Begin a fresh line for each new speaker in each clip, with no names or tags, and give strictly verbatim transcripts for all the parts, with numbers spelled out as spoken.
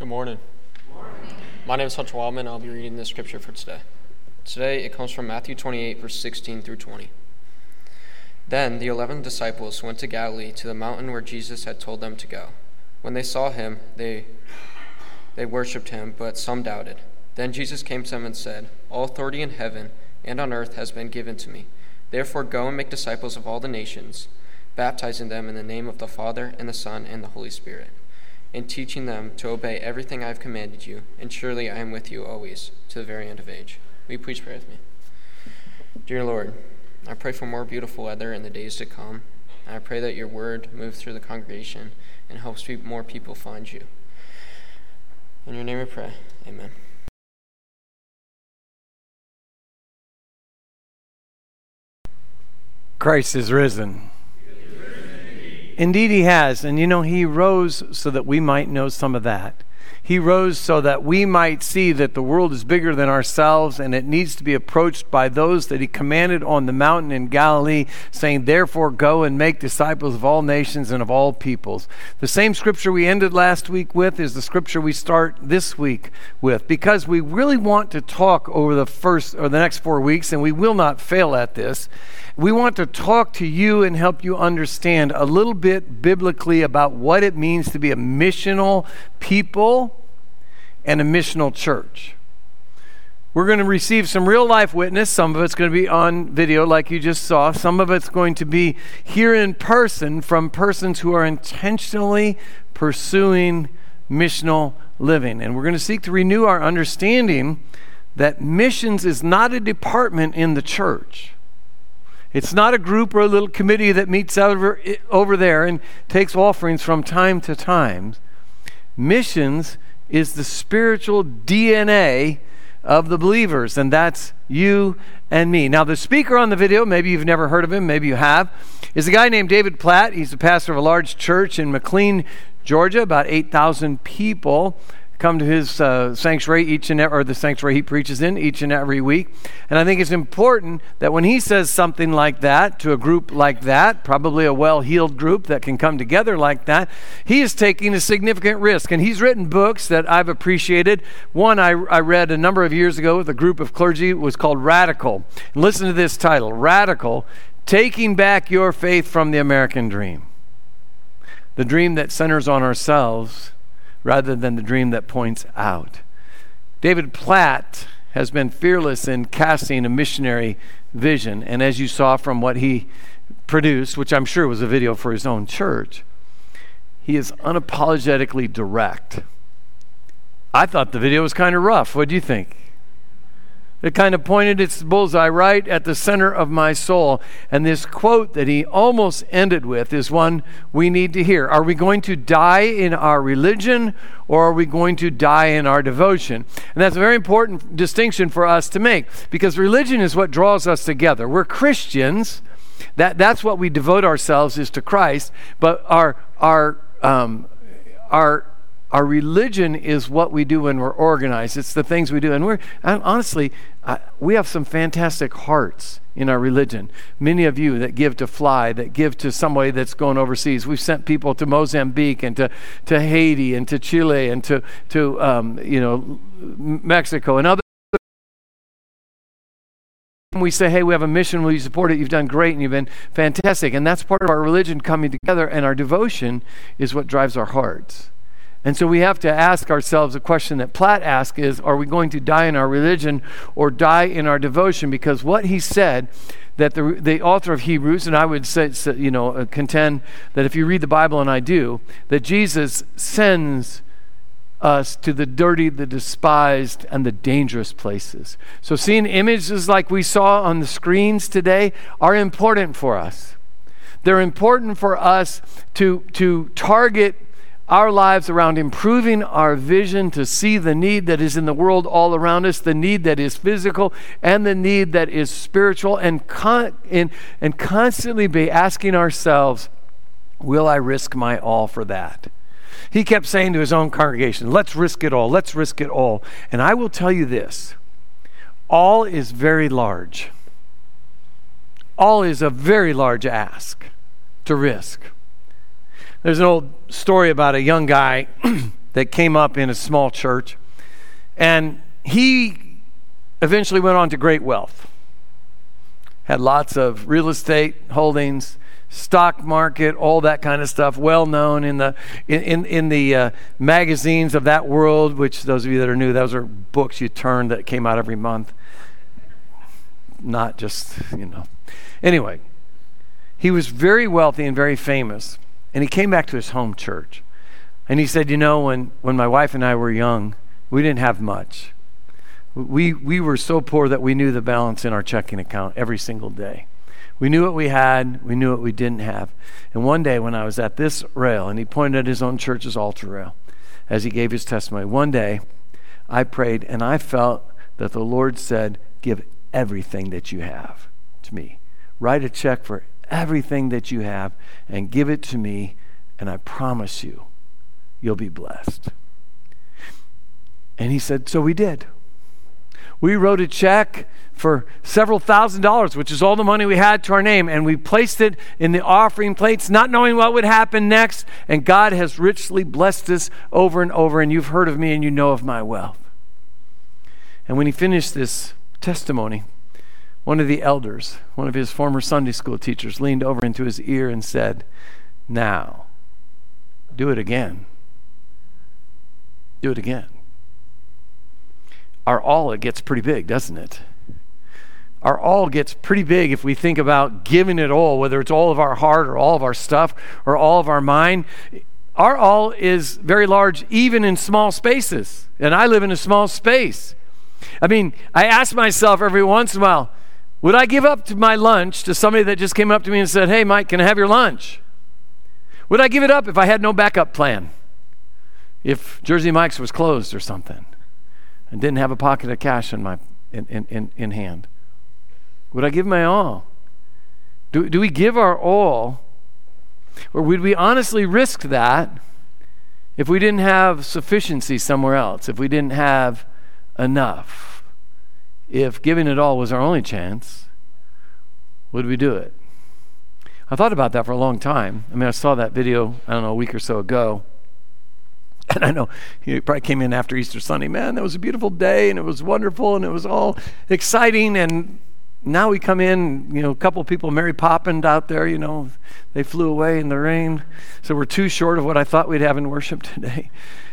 Good morning.
Good morning.
My name is Hunter Wildman. I'll be reading the scripture for today. Today it comes from Matthew twenty-eight, verse sixteen through twenty. Then the eleven disciples went to Galilee to the mountain where Jesus had told them to go. When they saw him, they they worshipped him, but some doubted. Then Jesus came to them and said, "All authority in heaven and on earth has been given to me. Therefore go and make disciples of all the nations, baptizing them in the name of the Father and the Son and the Holy Spirit, and teaching them to obey everything I have commanded you, and surely I am with you always, to the very end of age." Will you please pray with me? Dear Lord, I pray for more beautiful weather in the days to come, and I pray that your word moves through the congregation and helps more people find you. In your name we pray, amen.
Christ is risen. Indeed he has. And you know, he rose so that we might know some of that. He rose so that we might see that the world is bigger than ourselves and it needs to be approached by those that he commanded on the mountain in Galilee, saying, "Therefore go and make disciples of all nations and of all peoples." The same scripture we ended last week with is the scripture we start this week with, because we really want to talk over the first or the next four weeks, and we will not fail at this. We want to talk to you and help you understand a little bit biblically about what it means to be a missional people and a missional church. We're going to receive some real life witness. Some of it's going to be on video like you just saw. Some of it's going to be here in person from persons who are intentionally pursuing missional living. And we're going to seek to renew our understanding that missions is not a department in the church. It's not a group or a little committee that meets over, over there and takes offerings from time to time. Missions is the spiritual D N A of the believers, and that's you and me. Now, the speaker on the video, maybe you've never heard of him, maybe you have, is a guy named David Platt. He's the pastor of a large church in McLean, Georgia. About eight thousand people come to his uh, sanctuary each and every, or the sanctuary he preaches in each and every week. And I think it's important that when he says something like that to a group like that, probably a well-heeled group that can come together like that, he is taking a significant risk. And he's written books that I've appreciated. One I, I read a number of years ago with a group of clergy. It was called Radical. And listen to this title, Radical: Taking Back Your Faith from the American Dream. The dream that centers on ourselves rather than the dream that points out. David Platt has been fearless in casting a missionary vision, and as you saw from what he produced, which I'm sure was a video for his own church, he is unapologetically direct. I thought the video was kind of rough. What do you think? It kind of pointed its bullseye right at the center of my soul. And this quote that he almost ended with is one we need to hear. Are we going to die in our religion, or are we going to die in our devotion? And that's a very important distinction for us to make, because religion is what draws us together. We're Christians. That, that's what we devote ourselves is to Christ. But our, our, um, our, Our religion is what we do when we're organized. It's the things we do. And we're honestly, uh, we have some fantastic hearts in our religion. Many of you that give to Fly, that give to somebody that's going overseas. We've sent people to Mozambique and to, to Haiti and to Chile and to, to um, you know, Mexico and other. We say, hey, we have a mission, will you support it? You've done great and you've been fantastic. And that's part of our religion coming together, and our devotion is what drives our hearts. And so we have to ask ourselves a question that Platt asked is, are we going to die in our religion or die in our devotion? Because what he said, that the the author of Hebrews, and I would say, you know, uh, contend that if you read the Bible, and I do, that Jesus sends us to the dirty, the despised, and the dangerous places. So seeing images like we saw on the screens today are important for us. They're important for us to to target our lives around improving our vision to see the need that is in the world all around us, the need that is physical and the need that is spiritual, and con- and, and constantly be asking ourselves, will I risk my all for that? He kept saying to his own congregation, let's risk it all, let's risk it all. And I will tell you this, all is very large. All is a very large ask to risk. There's an old story about a young guy that came up in a small church. And he eventually went on to great wealth. Had lots of real estate holdings, stock market, all that kind of stuff, well known in the in in, in the uh, magazines of that world, which those of you that are new, those are books you turn that came out every month. Not just, you know. Anyway, he was very wealthy and very famous, and he came back to his home church. And he said, you know, when, when my wife and I were young, we didn't have much. We we were so poor that we knew the balance in our checking account every single day. We knew what we had, we knew what we didn't have. And one day when I was at this rail, and he pointed at his own church's altar rail as he gave his testimony, one day I prayed and I felt that the Lord said, give everything that you have to me. Write a check for everything that you have and give it to me, and I promise you, you'll be blessed. And he said, so we did. We wrote a check for several thousand dollars, which is all the money we had to our name, and we placed it in the offering plates, not knowing what would happen next, and God has richly blessed us over and over, and you've heard of me and you know of my wealth. And when he finished this testimony, one of the elders, one of his former Sunday school teachers, leaned over into his ear and said, now, do it again. Do it again. Our all, it gets pretty big, doesn't it? Our all gets pretty big if we think about giving it all, whether it's all of our heart or all of our stuff or all of our mind. Our all is very large, even in small spaces. And I live in a small space. I mean, I ask myself every once in a while, would I give up to my lunch to somebody that just came up to me and said, hey, Mike, can I have your lunch? Would I give it up if I had no backup plan? If Jersey Mike's was closed or something and didn't have a pocket of cash in my in, in, in, in hand? Would I give my all? Do, do we give our all, or would we honestly risk that if we didn't have sufficiency somewhere else, if we didn't have enough? If giving it all was our only chance, would we do it? I thought about that for a long time. I mean, I saw that video, I don't know, a week or so ago. And I know he probably came in after Easter Sunday. Man, that was a beautiful day, and it was wonderful, and it was all exciting. And now we come in, you know, a couple of people, Mary Poppins out there, you know, they flew away in the rain. So we're too short of what I thought we'd have in worship today.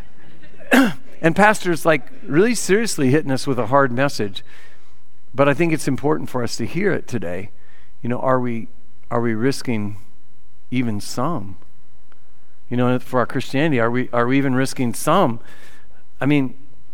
And pastor's like really seriously hitting us with a hard message. But I think it's important for us to hear it today. You know, are we are we risking even some? You know, for our Christianity, are we are we even risking some? I mean,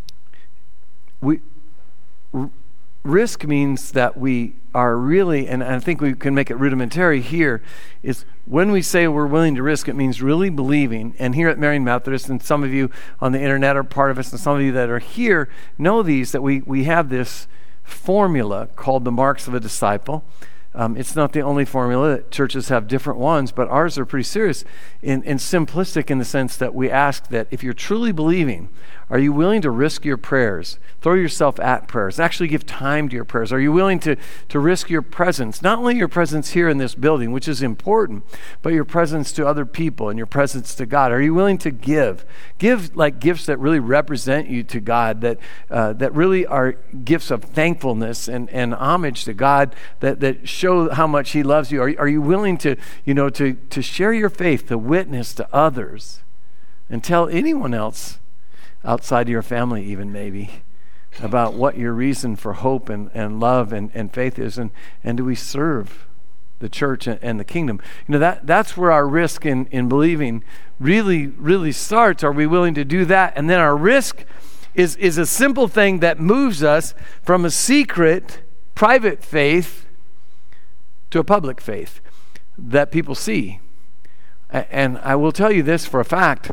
we r- risk means that we are really, and I think we can make it rudimentary here, is when we say we're willing to risk, it means really believing. And here at Marian Methodist, and some of you on the internet are part of us, and some of you that are here know these, that we, we have this formula called the marks of a disciple. Um, it's not the only formula. Churches have different ones, but ours are pretty serious and, and simplistic in the sense that we ask that if you're truly believing, are you willing to risk your prayers? Throw yourself at prayers. Actually give time to your prayers. Are you willing to, to risk your presence? Not only your presence here in this building, which is important, but your presence to other people and your presence to God. Are you willing to give? Give like gifts that really represent you to God, that uh, that really are gifts of thankfulness and, and homage to God, that, that show how much He loves you. Are, are you willing to, you know, to, to share your faith, to witness to others and tell anyone else outside your family even maybe about what your reason for hope and, and love and, and faith is, and, and do we serve the church and, and the kingdom? You know, that that's where our risk in, in believing really, really starts. Are we willing to do that? And then our risk is, is a simple thing that moves us from a secret, private faith to a public faith that people see. And I will tell you this for a fact,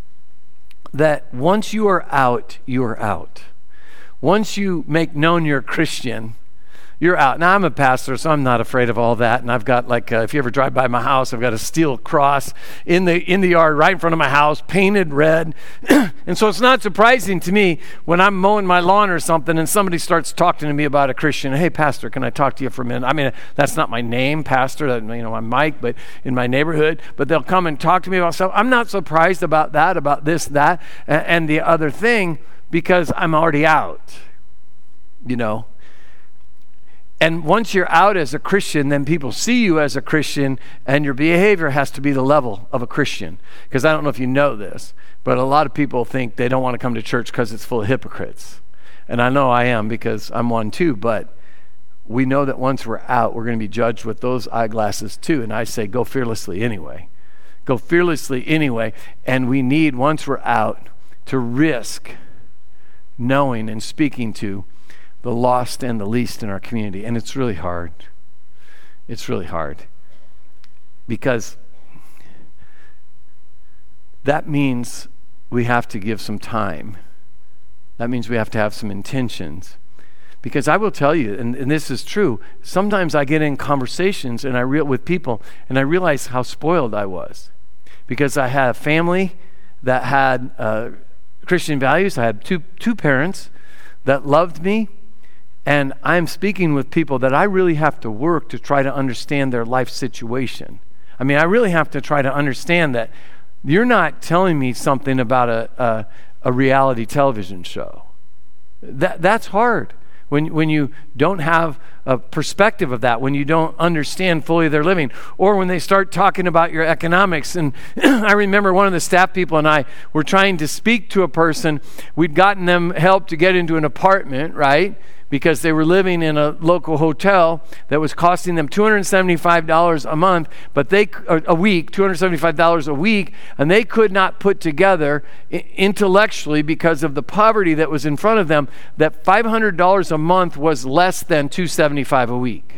that once you are out, you are out. Once you make known you're a Christian, You're out. Now, I'm a pastor, so I'm not afraid of all that. And I've got, like, uh, if you ever drive by my house, I've got a steel cross in the in the yard right in front of my house, painted red. And so it's not surprising to me when I'm mowing my lawn or something and somebody starts talking to me about a Christian. Hey, pastor, can I talk to you for a minute? I mean, that's not my name, pastor. That, you know, I'm Mike, but in my neighborhood. But they'll come and talk to me about stuff. I'm not surprised about that, about this, that, and, and the other thing, because I'm already out, you know. And once you're out as a Christian, then people see you as a Christian, and your behavior has to be the level of a Christian. Because I don't know if you know this, but a lot of people think they don't want to come to church because it's full of hypocrites. And I know I am, because I'm one too, but we know that once we're out, we're going to be judged with those eyeglasses too. And I say, go fearlessly anyway. Go fearlessly anyway. And we need, once we're out, to risk knowing and speaking to the lost and the least in our community. And it's really hard. It's really hard. Because that means we have to give some time. That means we have to have some intentions. Because I will tell you, and, and this is true, sometimes I get in conversations and I re- with people, and I realize how spoiled I was. Because I had a family that had uh, Christian values. I had two two parents that loved me. And I'm speaking with people that I really have to work to try to understand their life situation. I mean, I really have to try to understand that you're not telling me something about a a, a reality television show. That that's hard when when you don't have a perspective of that, when you don't understand fully their living, or when they start talking about your economics. And I remember one of the staff people and I were trying to speak to a person. We'd gotten them help to get into an apartment, right? Because they were living in a local hotel that was costing them two hundred seventy-five dollars a month, but they a week, two hundred seventy-five dollars a week, and they could not put together intellectually, because of the poverty that was in front of them, that five hundred dollars a month was less than two hundred seventy-five dollars a week.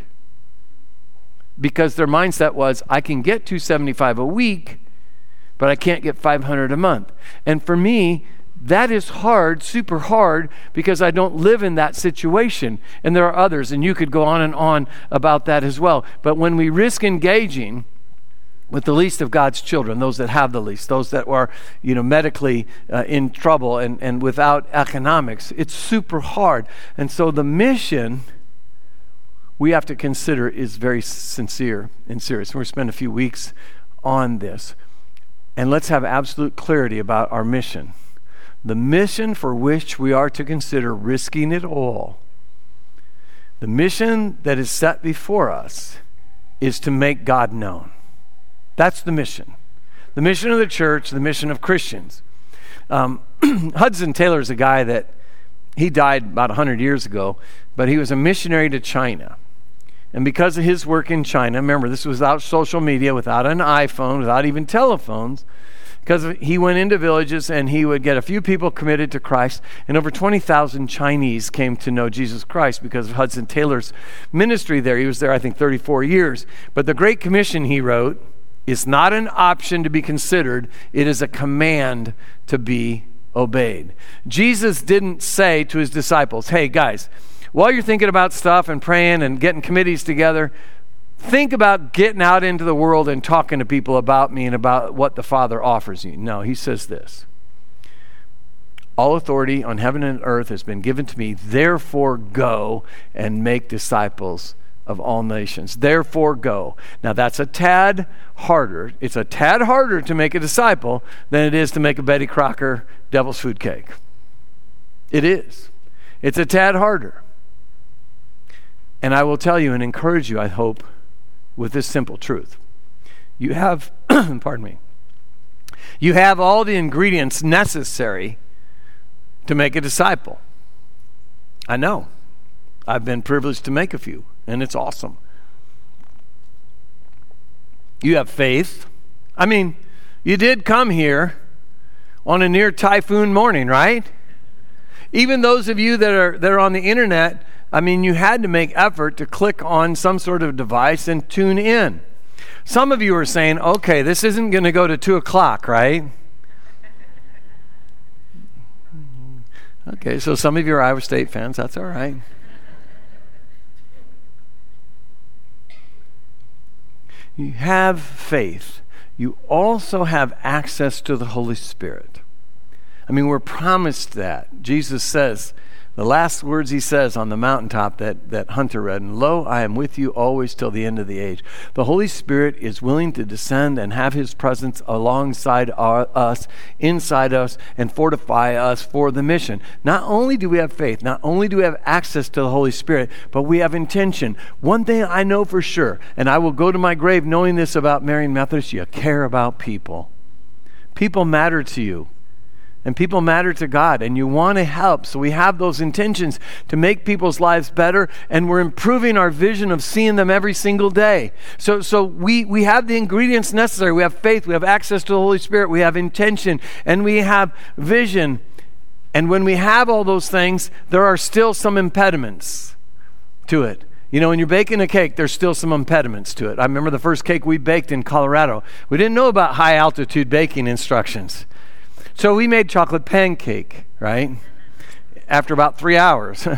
Because their mindset was, I can get two hundred seventy-five dollars a week, but I can't get five hundred dollars a month. And for me, that is hard, super hard, because I don't live in that situation. And there are others, and you could go on and on about that as well. But when we risk engaging with the least of God's children, those that have the least, those that are, you know, medically uh, in trouble and, and without economics, it's super hard. And so the mission we have to consider is very sincere and serious. We're going to spend a few weeks on this. And let's have absolute clarity about our mission. The mission for which we are to consider risking it all, the mission that is set before us, is to make God known. That's the mission. The mission of the church, the mission of Christians. Um, Hudson Taylor is a guy that, he died about one hundred years ago, but he was a missionary to China. And because of his work in China, remember, this was without social media, without an iPhone, without even telephones, because he went into villages and he would get a few people committed to Christ, and over twenty thousand Chinese came to know Jesus Christ because of Hudson Taylor's ministry there. He was there, I think, thirty-four years. But the Great Commission he wrote is not an option to be considered. It is a command to be obeyed. Jesus didn't say to his disciples, hey, guys, while you're thinking about stuff and praying and getting committees together, think about getting out into the world and talking to people about me and about what the Father offers you. No, he says this. All authority on heaven and earth has been given to me. Therefore, go and make disciples of all nations. Therefore, go. Now, that's a tad harder. It's a tad harder to make a disciple than it is to make a Betty Crocker devil's food cake. It is. It's a tad harder. And I will tell you and encourage you, I hope, with this simple truth. You have, pardon me, you have all the ingredients necessary to make a disciple. I know. I've been privileged to make a few, and it's awesome. You have faith. I mean, you did come here on a near typhoon morning, right? Even those of you that are that are on the internet, I mean, you had to make effort to click on some sort of device and tune in. Some of you are saying, okay, this isn't going to go to two o'clock, right? Okay, so some of you are Iowa State fans. That's all right. you have faith, you also have access to the Holy Spirit. I mean, we're promised that. Jesus says, the last words he says on the mountaintop that, that Hunter read, and lo, I am with you always till the end of the age. The Holy Spirit is willing to descend and have his presence alongside our, us, inside us, and fortify us for the mission. Not only do we have faith, not only do we have access to the Holy Spirit, but we have intention. One thing I know for sure, and I will go to my grave knowing this about Marian Methodist, you care about people. People matter to you. And people matter to God, and you want to help. So we have those intentions to make people's lives better, and we're improving our vision of seeing them every single day. So, so we, we have the ingredients necessary. We have faith, we have access to the Holy Spirit, we have intention, and we have vision. And when we have all those things, there are still some impediments to it. You know, when you're baking a cake, there's still some impediments to it. I remember the first cake we baked in Colorado. We didn't know about high-altitude baking instructions. So we made chocolate pancake, right? After about three hours.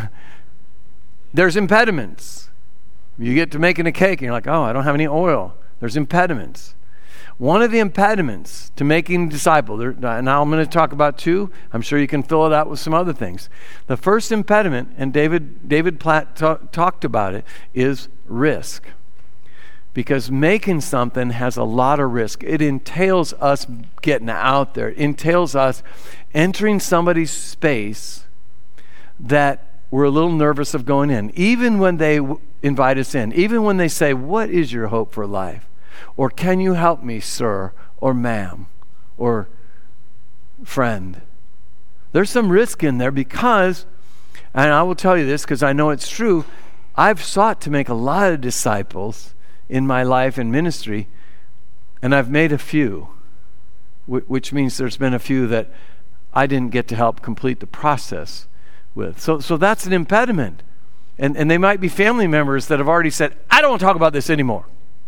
There's impediments. You get to making a cake and you're like, oh, I don't have any oil. There's impediments. One of the impediments to making a disciple, there, and now I'm going to talk about two. I'm sure you can fill it out with some other things. The first impediment, and David, David Platt ta- talked about it, is risk. Because making something has a lot of risk. It entails us getting out there. It entails us entering somebody's space that we're a little nervous of going in. Even when they w- invite us in. Even when they say, what is your hope for life? Or can you help me, sir? Or ma'am? Or friend? There's some risk in there because, and I will tell you this because I know it's true, I've sought to make a lot of disciples in my life and ministry, and I've made a few, which means there's been a few that I didn't get to help complete the process with. So so that's an impediment. And, and they might be family members that have already said, I don't want to talk about this anymore.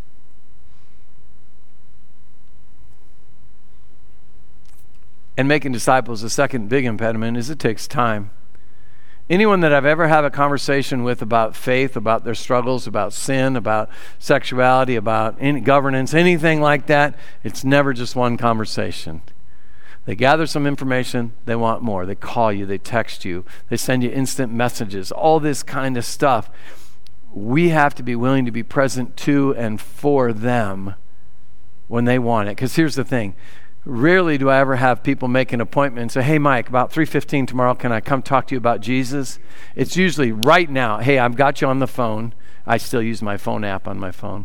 And making disciples, the second big impediment is it takes time. Anyone that I've ever had a conversation with about faith, about their struggles, about sin, about sexuality, about any governance, anything like that, it's never just one conversation. They gather some information, they want more. They call you, they text you, they send you instant messages, all this kind of stuff. We have to be willing to be present to and for them when they want it. Because here's the thing. Rarely do I ever have people make an appointment and say, hey, Mike, about three fifteen tomorrow, can I come talk to you about Jesus? It's usually right now. Hey, I've got you on the phone. I still use my phone app on my phone.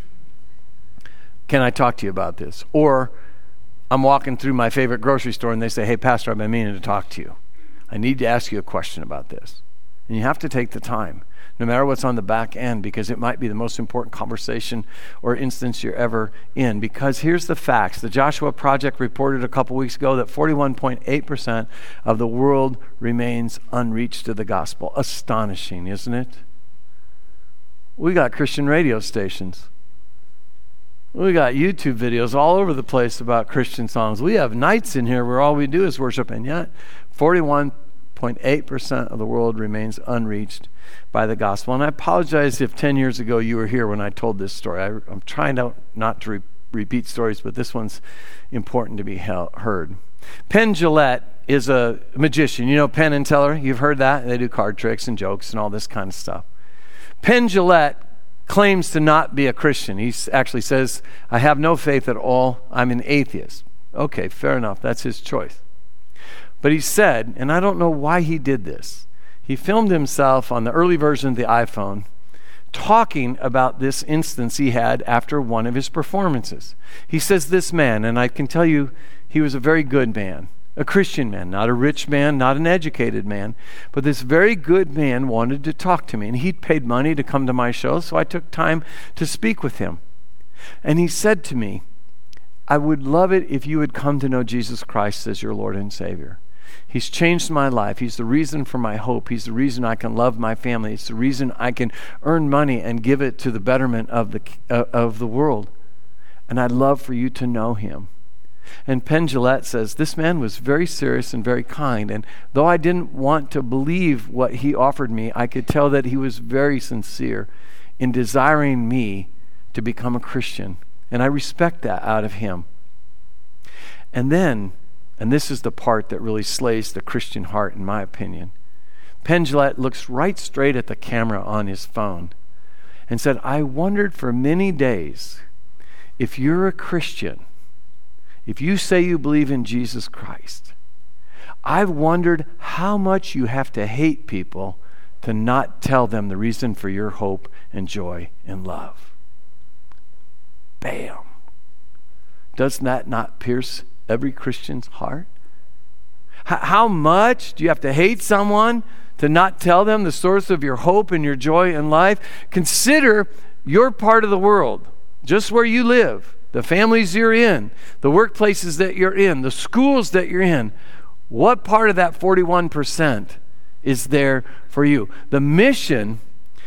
Can I talk to you about this? Or I'm walking through my favorite grocery store and they say, hey, Pastor, I've been meaning to talk to you. I need to ask you a question about this. And you have to take the time, no matter what's on the back end, because it might be the most important conversation or instance you're ever in. Because here's the facts. The Joshua Project reported a couple weeks ago that forty-one point eight percent of the world remains unreached to the gospel. Astonishing, isn't it? We got Christian radio stations. We got YouTube videos all over the place about Christian songs. We have nights in here where all we do is worship, and yet forty-one point eight percent of the world remains unreached by the gospel. And I apologize if ten years ago you were here when I told this story. I, I'm trying to, not to re- repeat stories, but this one's important to be held, heard. Penn Jillette is a magician. You know Penn and Teller? You've heard that? They do card tricks and jokes and all this kind of stuff. Penn Jillette claims to not be a Christian. He actually says, I have no faith at all. I'm an atheist. Okay, fair enough. That's his choice. But he said, and I don't know why he did this, he filmed himself on the early version of the iPhone talking about this instance he had after one of his performances. He says, this man, and I can tell you he was a very good man, a Christian man, not a rich man, not an educated man, but this very good man wanted to talk to me, and he'd paid money to come to my show, so I took time to speak with him. And he said to me, I would love it if you would come to know Jesus Christ as your Lord and Savior. He's changed my life. He's the reason for my hope. He's the reason I can love my family. It's the reason I can earn money and give it to the betterment of the uh, of the world. And I'd love for you to know him. And Penn Jillette says, this man was very serious and very kind. And though I didn't want to believe what he offered me, I could tell that he was very sincere in desiring me to become a Christian. And I respect that out of him. And then, and this is the part that really slays the Christian heart, in my opinion, Penn Jillette looks right straight at the camera on his phone and said, I wondered for many days, if you're a Christian, if you say you believe in Jesus Christ, I've wondered how much you have to hate people to not tell them the reason for your hope and joy and love. Bam. Does that not pierce every Christian's heart? H- how much do you have to hate someone to not tell them the source of your hope and your joy in life? Consider your part of the world, just where you live, the families you're in, the workplaces that you're in, the schools that you're in. What part of that forty-one percent is there for you? The mission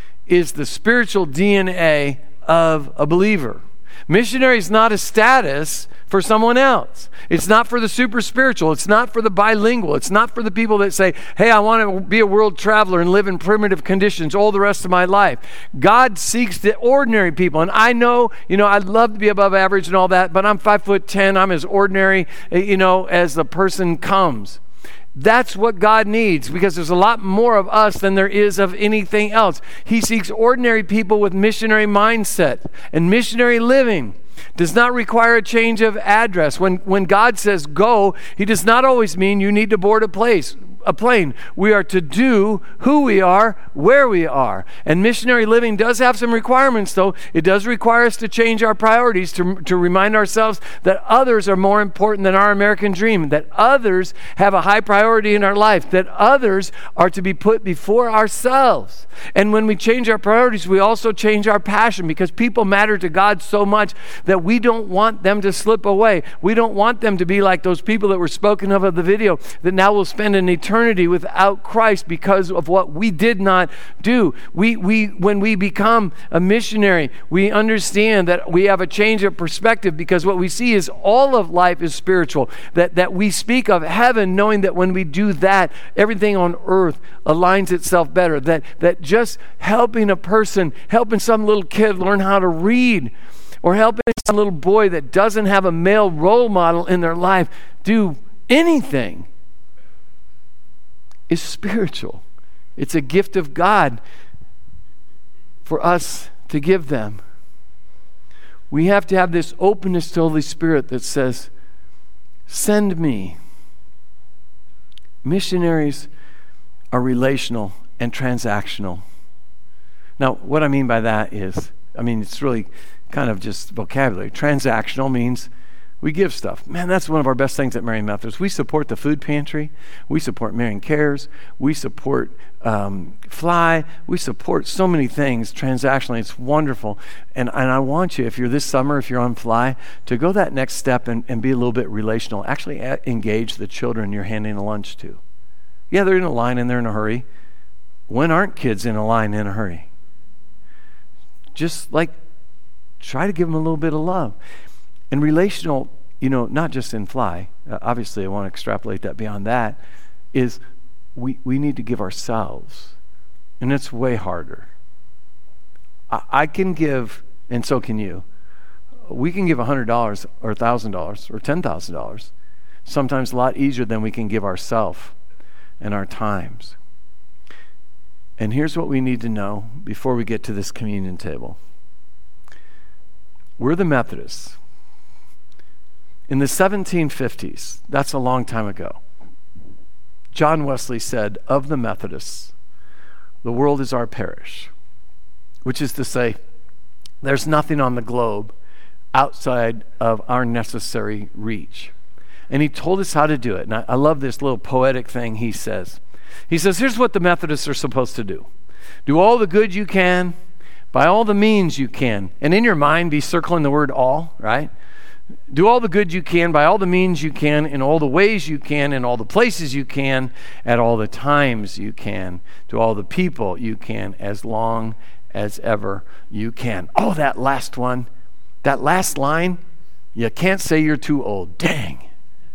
is the spiritual D N A of a believer. Missionary is not a status for someone else. It's not for the super spiritual. It's not for the bilingual. It's not for the people that say, hey, I want to be a world traveler and live in primitive conditions all the rest of my life. God seeks the ordinary people. And I know, you know, I'd love to be above average and all that, but I'm five foot ten. I'm as ordinary, you know, as the person comes. That's what God needs, because there's a lot more of us than there is of anything else. He seeks ordinary people with missionary mindset, and missionary living does not require a change of address. When when God says go, he does not always mean you need to board a place. A plane. We are to do who we are, where we are. And missionary living does have some requirements, though. It does require us to change our priorities, to, to remind ourselves that others are more important than our American dream, that others have a high priority in our life, that others are to be put before ourselves. And when we change our priorities, we also change our passion, because people matter to God so much that we don't want them to slip away. We don't want them to be like those people that were spoken of in the video that now will spend an eternity without Christ because of what we did not do. We, we, when we become a missionary, we understand that we have a change of perspective, because what we see is all of life is spiritual. That, that we speak of heaven knowing that when we do that, everything on earth aligns itself better. That, that just helping a person, helping some little kid learn how to read, or helping some little boy that doesn't have a male role model in their life do anything, is spiritual. It's a gift of God for us to give them. We have to have this openness to the Holy Spirit that says, send me. Missionaries are relational and transactional. Now, what I mean by that is, I mean, it's really kind of just vocabulary. Transactional means we give stuff. Man, that's one of our best things at Marion Methodist. We support the food pantry. We support Marion Cares. We support um, Fly. We support so many things transactionally. It's wonderful. And, and I want you, if you're this summer, if you're on Fly, to go that next step and, and be a little bit relational. Actually a- engage the children you're handing a lunch to. Yeah, they're in a line and they're in a hurry. When aren't kids in a line in a hurry? Just like try to give them a little bit of love. And relational, you know, not just in Fly, uh, obviously I want to extrapolate that beyond that, is we, we need to give ourselves. And it's way harder. I, I can give, and so can you, we can give one hundred dollars or one thousand dollars or ten thousand dollars, sometimes a lot easier than we can give ourselves and our times. And here's what we need to know before we get to this communion table. We're the Methodists. In the seventeen fifties, that's a long time ago, John Wesley said, of the Methodists, the world is our parish, which is to say, there's nothing on the globe outside of our necessary reach. And he told us how to do it. And I, I love this little poetic thing he says. He says, here's what the Methodists are supposed to do. Do all the good you can, by all the means you can. And in your mind, be circling the word all, right? Do all the good you can, by all the means you can, in all the ways you can, in all the places you can, at all the times you can, to all the people you can, as long as ever you can. Oh, that last one, that last line, you can't say you're too old. Dang.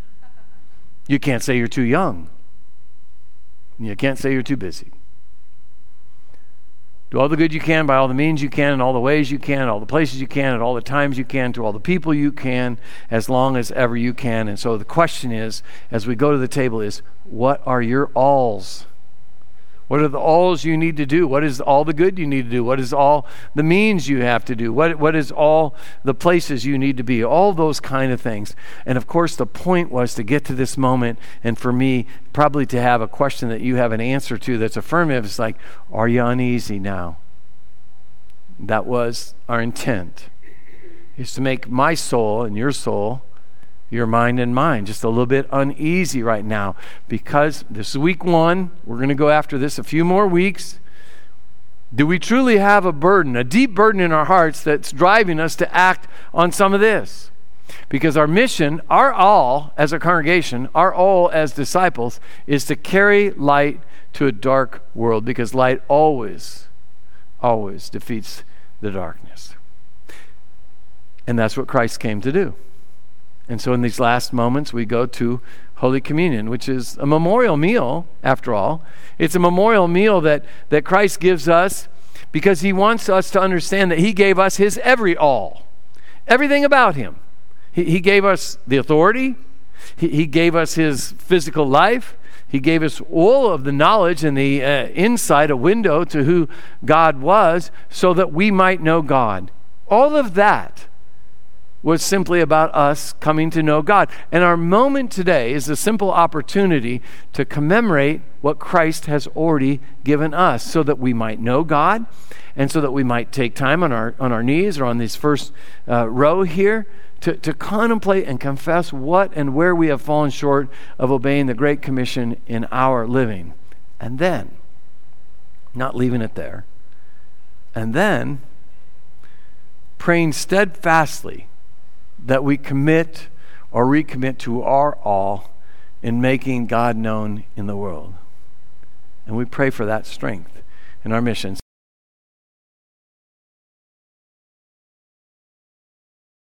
You can't say you're too young. You can't say you're too busy. Do all the good you can by all the means you can, in all the ways you can, all the places you can, at all the times you can, to all the people you can, as long as ever you can. And so the question is, as we go to the table, is what are your alls? What are the alls you need to do? What is all the good you need to do? What is all the means you have to do? What, what is all the places you need to be? All those kind of things. And of course, the point was to get to this moment, and for me, probably to have a question that you have an answer to that's affirmative. It's like, are you uneasy now? That was our intent, is to make my soul and your soul, your mind and mine, just a little bit uneasy right now, because this is week one. We're going to go after this a few more weeks. Do we truly have a burden, a deep burden in our hearts that's driving us to act on some of this? Because our mission, our all as a congregation, our all as disciples, is to carry light to a dark world, because light always, always defeats the darkness. And that's what Christ came to do. And so in these last moments, we go to Holy Communion, which is a memorial meal, after all. It's a memorial meal that, that Christ gives us because he wants us to understand that he gave us his every all, everything about him. He, he gave us the authority. He, he gave us his physical life. He gave us all of the knowledge and the uh, insight, a window to who God was, so that we might know God. All of that was simply about us coming to know God. And our moment today is a simple opportunity to commemorate what Christ has already given us, so that we might know God, and so that we might take time on our on our knees or on this first uh, row here to, to contemplate and confess what and where we have fallen short of obeying the Great Commission in our living. And then, not leaving it there, and then praying steadfastly that we commit or recommit to our all in making God known in the world. And we pray for that strength in our mission.